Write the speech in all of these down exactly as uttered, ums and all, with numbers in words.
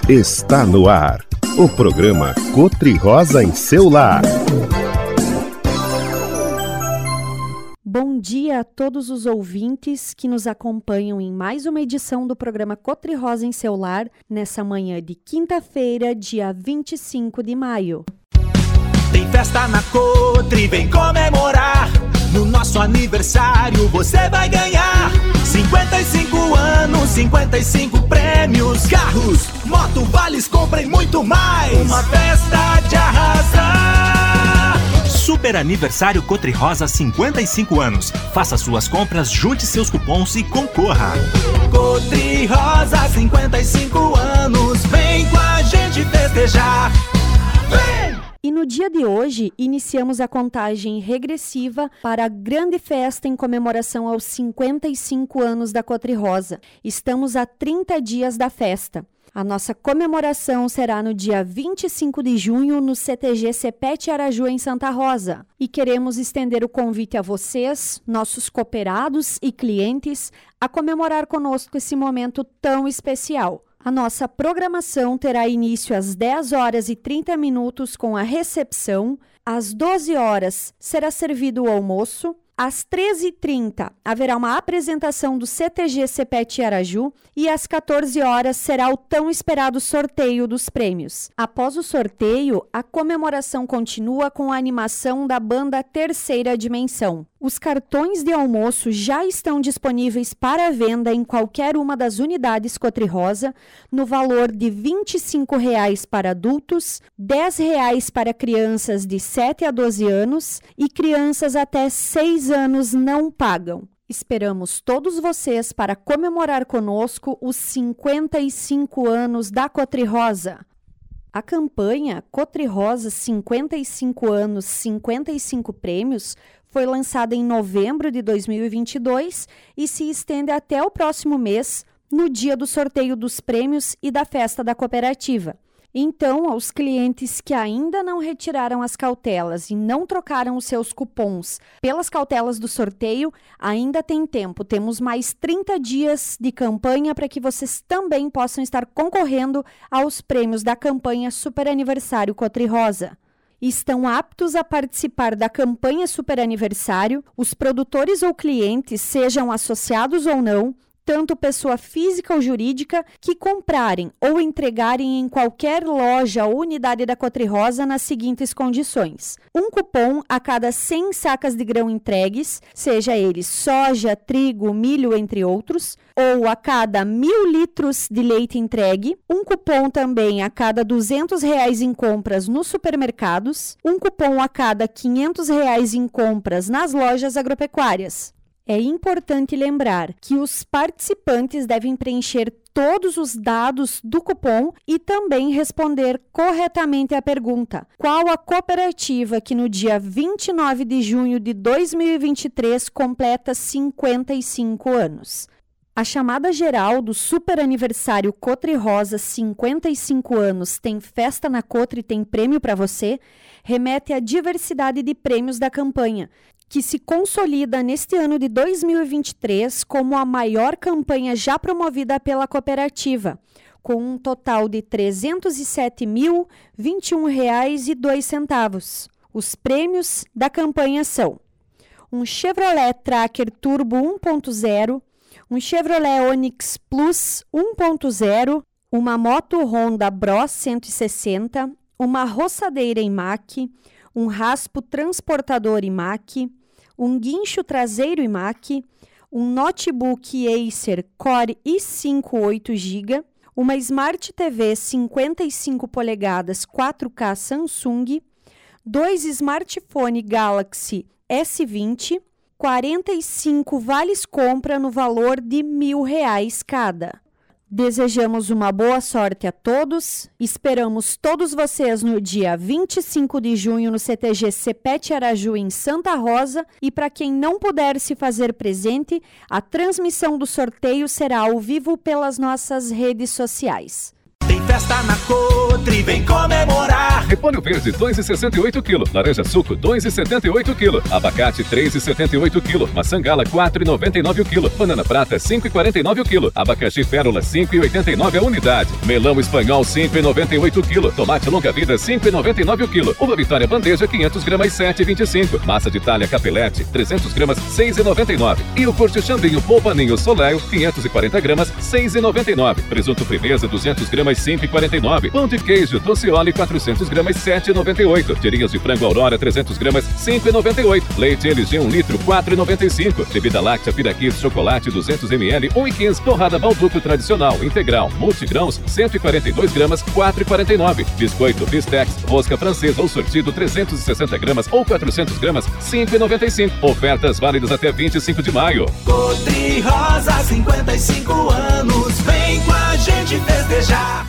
Está no ar, o programa Cotri-Rosa em seu lar. Bom dia a todos os ouvintes que nos acompanham em mais uma edição do programa Cotri-Rosa em seu lar, nessa manhã de quinta-feira, dia vinte e cinco de maio. Tem festa na Cotri, vem comemorar. No nosso aniversário você vai ganhar cinquenta e cinco anos, cinquenta e cinco prêmios, carros, moto, vales, compra e muito mais. Uma festa de arrasar. Super Aniversário Cotri-Rosa cinquenta e cinco anos. Faça suas compras, junte seus cupons e concorra. Cotri-Rosa cinquenta e cinco anos, vem com a gente festejar. Vem! E no dia de hoje, iniciamos a contagem regressiva para a grande festa em comemoração aos cinquenta e cinco anos da Cotri-Rosa. Estamos a trinta dias da festa. A nossa comemoração será no dia vinte e cinco de junho no C T G Cepete Araju, em Santa Rosa. E queremos estender o convite a vocês, nossos cooperados e clientes, a comemorar conosco esse momento tão especial. A nossa programação terá início às dez horas e trinta minutos com a recepção. Às doze horas será servido o almoço. Às treze e trinta haverá uma apresentação do C T G Cepete Araju e às quatorze horas será o tão esperado sorteio dos prêmios. Após o sorteio, a comemoração continua com a animação da banda Terceira Dimensão. Os cartões de almoço já estão disponíveis para venda em qualquer uma das unidades Cotri-Rosa, no valor de vinte e cinco reais para adultos, dez reais para crianças de sete a doze anos e crianças até seis anos não pagam. Esperamos todos vocês para comemorar conosco os cinquenta e cinco anos da Cotri-Rosa. A campanha Cotri-Rosa cinquenta e cinco anos, cinquenta e cinco prêmios foi lançada em novembro de dois mil e vinte e dois e se estende até o próximo mês, no dia do sorteio dos prêmios e da festa da cooperativa. Então, aos clientes que ainda não retiraram as cautelas e não trocaram os seus cupons pelas cautelas do sorteio, ainda tem tempo. Temos mais trinta dias de campanha para que vocês também possam estar concorrendo aos prêmios da campanha Super Aniversário Cotri-Rosa. Estão aptos a participar da campanha Super Aniversário os produtores ou clientes, sejam associados ou não, tanto pessoa física ou jurídica, que comprarem ou entregarem em qualquer loja ou unidade da Cotri-Rosa nas seguintes condições. Um cupom a cada cem sacas de grão entregues, seja eles soja, trigo, milho, entre outros, ou a cada mil litros de leite entregue, um cupom também a cada duzentos reais em compras nos supermercados, um cupom a cada quinhentos reais em compras nas lojas agropecuárias. É importante lembrar que os participantes devem preencher todos os dados do cupom e também responder corretamente à pergunta: qual a cooperativa que no dia vinte e nove de junho de dois mil e vinte e três completa cinquenta e cinco anos? A chamada geral do Super Aniversário Cotri-Rosa cinquenta e cinco anos tem festa na Cotri, tem prêmio para você, remete à diversidade de prêmios da campanha, que se consolida neste ano de dois mil e vinte e três como a maior campanha já promovida pela cooperativa, com um total de trezentos e sete mil, vinte e um reais e dois centavos. Os prêmios da campanha são um Chevrolet Tracker Turbo um ponto zero, um Chevrolet Onix Plus um ponto zero, uma moto Honda Bros cento e sessenta, uma roçadeira Imac, um raspo transportador Imac, um guincho traseiro Imac, um notebook Acer Core i cinco oito gigabytes, uma Smart T V cinquenta e cinco polegadas quatro K Samsung, dois smartphone Galaxy S vinte, quarenta e cinco vales compra no valor de mil reais cada. Desejamos uma boa sorte a todos. Esperamos todos vocês no dia vinte e cinco de junho no C T G Cepete Araju, em Santa Rosa. E para quem não puder se fazer presente, a transmissão do sorteio será ao vivo pelas nossas redes sociais. Tem festa na Cotri, vem comemorar. Repolho verde dois reais e sessenta e oito centavos, laranja suco dois reais e setenta e oito centavos, abacate três reais e setenta e oito centavos, maçã gala quatro reais e noventa e nove centavos o quilo, banana prata cinco reais e quarenta e nove centavos o quilo, abacaxi pérola cinco reais e oitenta e nove centavos a unidade, melão espanhol cinco reais e noventa e oito centavos o quilo, tomate longa vida cinco reais e noventa e nove centavos o quilo, uva Vitória bandeja quinhentos gramas sete reais e vinte e cinco centavos, massa de talha capelete trezentos gramas seis reais e noventa e nove centavos, e o corte chambinho polpa ninho soleil quinhentos e quarenta gramas seis reais e noventa e nove centavos, presunto firmeza duzentos gramas cinco reais e quarenta e nove centavos, pão de queijo Doceoli quatrocentos gramas sete reais e noventa e oito centavos, tirinhas de frango Aurora trezentos gramas cinco reais e noventa e oito centavos, leite L G um litro quatro reais e noventa e cinco centavos, bebida láctea Piraquis chocolate duzentos mililitros um real e quinze centavos, torrada Balduco tradicional integral multigrãos cento e quarenta e dois gramas quatro reais e quarenta e nove centavos, biscoito Bistex rosca francesa ou sortido trezentos e sessenta gramas ou quatrocentos gramas cinco reais e noventa e cinco centavos. Ofertas válidas até vinte e cinco de maio. Cotri Rosa, cinquenta e cinco anos, vem com a gente festejar.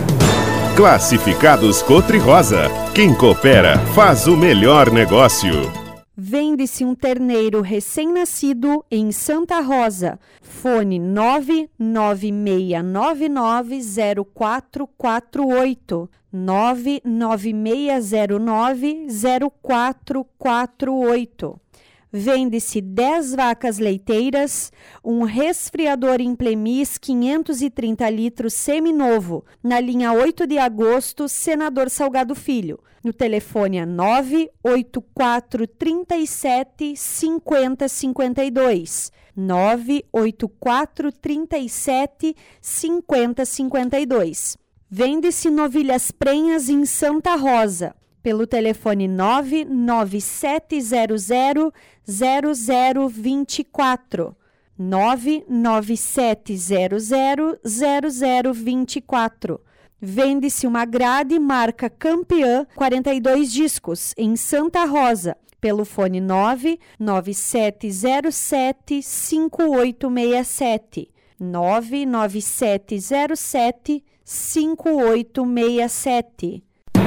Classificados Cotri Rosa. Quem coopera faz o melhor negócio. Vende-se um terneiro recém-nascido em Santa Rosa. Fone nove nove seis nove nove zero quatro quatro oito. nove nove seis zero nove zero quatro quatro oito. Vende-se dez vacas leiteiras, um resfriador Implemis quinhentos e trinta litros seminovo, na linha oito de agosto, Senador Salgado Filho. No telefone é nove oito quatro três sete cinco zero cinco dois. nove oito quatro três sete cinco zero cinco dois. Vende-se novilhas prenhas em Santa Rosa, pelo telefone nove nove sete zero zero zero zero dois quatro. nove nove sete zero zero zero zero dois quatro. Vende-se uma grade marca Campeã quarenta e dois discos em Santa Rosa, pelo fone nove nove sete zero sete cinco oito seis sete. nove nove sete zero sete cinco oito seis sete.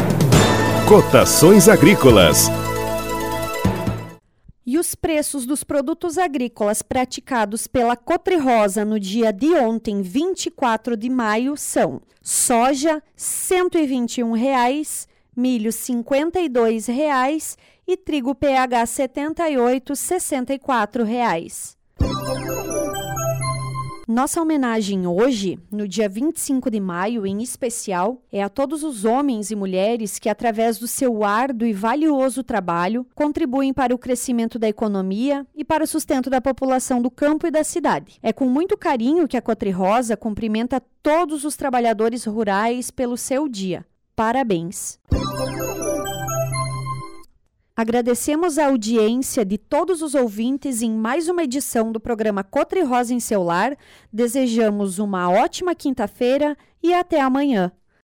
Cotações agrícolas. E os preços dos produtos agrícolas praticados pela Cotri Rosa no dia de ontem, vinte e quatro de maio, são: soja cento e vinte e um reais, milho cinquenta e dois reais e trigo P H setenta e oito, sessenta e quatro reais. Nossa homenagem hoje, no dia vinte e cinco de maio, em especial, é a todos os homens e mulheres que, através do seu árduo e valioso trabalho, contribuem para o crescimento da economia e para o sustento da população do campo e da cidade. É com muito carinho que a Cotri Rosa cumprimenta todos os trabalhadores rurais pelo seu dia. Parabéns! Agradecemos a audiência de todos os ouvintes em mais uma edição do programa Cotri Rosa em seu lar. Desejamos uma ótima quinta-feira e até amanhã.